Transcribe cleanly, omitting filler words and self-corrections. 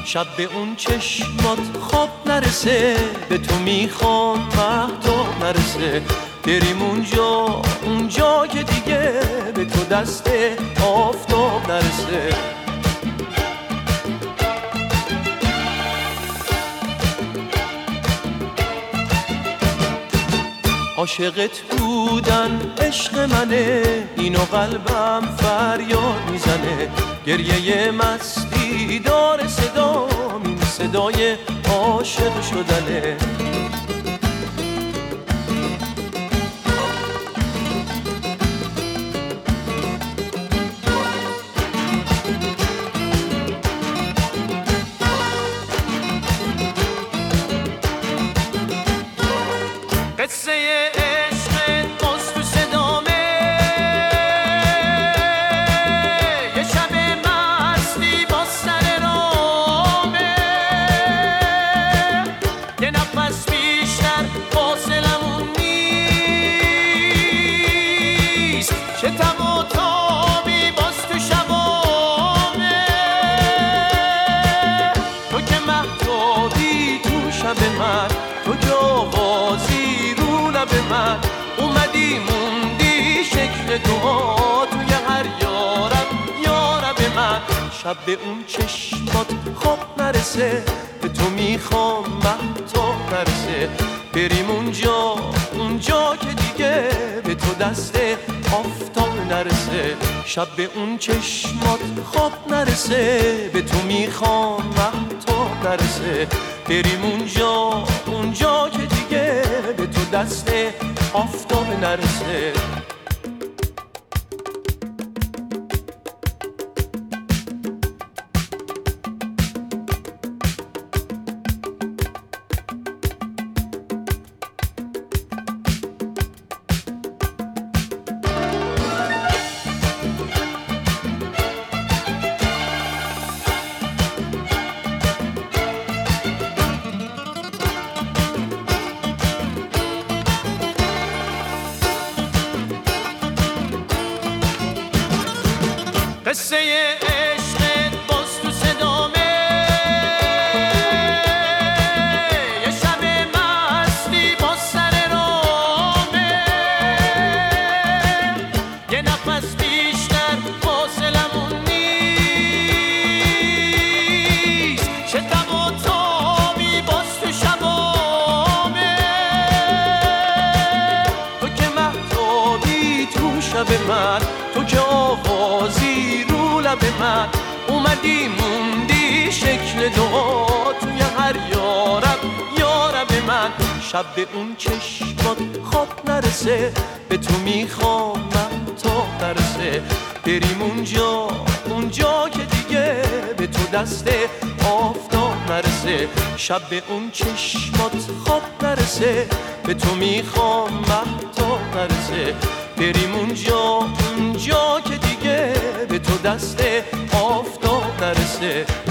شب به اون چشمات خواب نرسه، به تو میخوام مهتاب نرسه. بریم اونجا که دیگه به تو دست آفتاب نرسه. عاشقت بودن عشق منه، اینو قلبم فریاد میزنه. گریه مستی داره صدام، این صدای عاشق شدنه. قصه عشقت باز تو صدامه، یه شب مستی با سر رامه. یه نفس بیشتر فاصلمون نیست، چه تب و تابی باز تو شبامه. تو که مهتابی تو شب من، تو که آوازی به من اومدی موندی شکل دعا توی هر یارب من. شب به اون چشمات خواب نرسه، به تو میخوام مهتاب نرسه. بریم اونجا که دیگه به تو دست آفتاب نرسه. شب به اون چشمات خواب نرسه، به تو میخوام مهتاب نرسه. بریم اونجا که دیگه به تو دست آفتاب نرسه. قصه عشقت باز تو صدامه، یه شب مستی با سر رامه. یه نفس بیشتر فاصلمون نیست، چه تب و تابی باز تو شبامه. تو که مهتابی تو شب من، تو که آوازی رو لب من. اومدی موندی شکل دعا توی هر یارب من. شب به اون چشمات خواب نرسه، به تو میخوام مهتاب نرسه. بریم اونجا که دیگه به تو دست آفتاب نرسه. شب به اون چشمات خواب نرسه، به تو میخوام مهتاب نرسه. بریم اونجا که دیگه به تو دست آفتاب نرسه.